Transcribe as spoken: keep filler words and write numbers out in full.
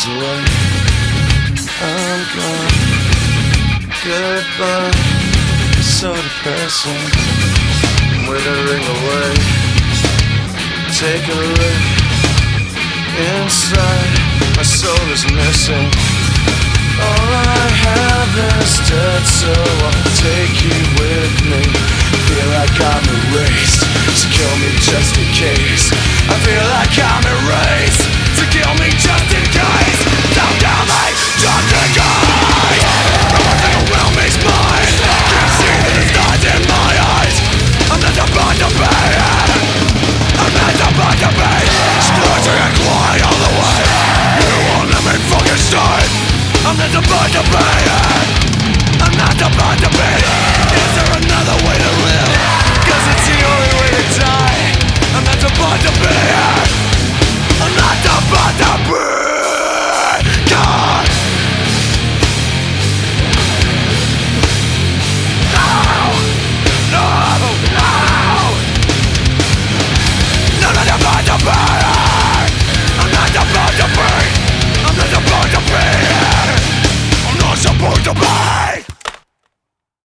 miles away. I'm gone, goodbye. So depressing, withering away. Take a look inside, my soul is missing. All I have is dead, so I'll take you with me. Feel like I'm erased, so kill me just in case. I feel like I'm erased, so kill me just in case. Don't kill me just in case. Everything around me's mine. Can't see that it's not in my eyes. I'm not about to pay it. I'm not about to pay it. Starting and quiet all the way. You won't let me fucking stay. I'm not about to pay it. I'm not about to